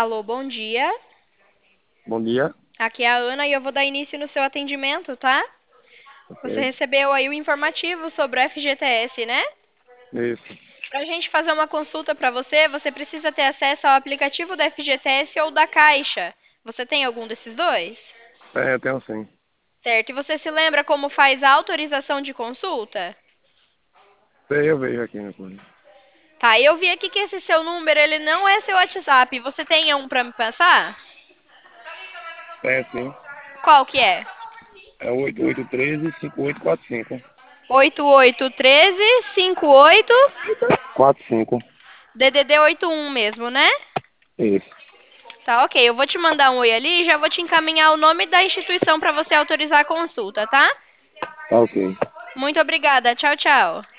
Alô, bom dia. Bom dia. Aqui é a Ana e eu vou dar início no seu atendimento, tá? Ok. Você recebeu aí o informativo sobre o FGTS, né? Isso. Pra gente fazer uma consulta pra você, você precisa ter acesso ao aplicativo da FGTS ou da Caixa. Você tem algum desses dois? É, eu tenho sim. Certo. E você se lembra como faz a autorização de consulta? Sei, eu vejo aqui no plano. Tá, eu vi aqui que esse seu número, ele não é seu WhatsApp. Você tem um pra me passar? Tem sim. Qual que é? É 8813-5845. 8813-58 45. DDD 81 mesmo, né? Isso. Tá, ok. Eu vou te mandar um oi ali e já vou te encaminhar o nome da instituição para você autorizar a consulta, tá? Tá ok. Muito obrigada. Tchau, tchau.